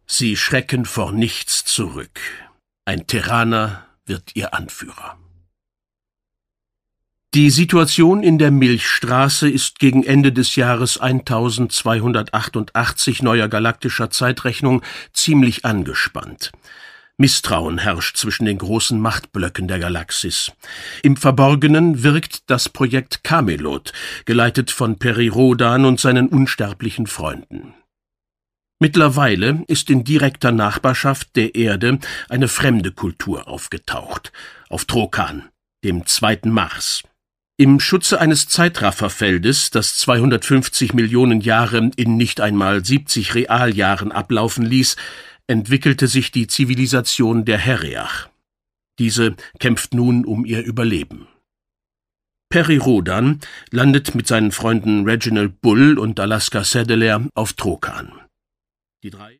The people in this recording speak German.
Sie schrecken vor nichts zurück. Ein Terraner wird ihr Anführer. Die Situation in der Milchstraße ist gegen Ende des Jahres 1288 neuer galaktischer Zeitrechnung ziemlich angespannt. Misstrauen herrscht zwischen den großen Machtblöcken der Galaxis. Im Verborgenen wirkt das Projekt Camelot, geleitet von Peri Rhodan und seinen unsterblichen Freunden. Mittlerweile ist in direkter Nachbarschaft der Erde eine fremde Kultur aufgetaucht, auf Trokan, dem zweiten Mars. Im Schutze eines Zeitrafferfeldes, das 250 Millionen Jahre in nicht einmal 70 Realjahren ablaufen ließ, entwickelte sich die Zivilisation der Herreach. Diese kämpft nun um ihr Überleben. Peri Rhodan landet mit seinen Freunden Reginald Bull und Alaska Sedelair auf Trokan. Die drei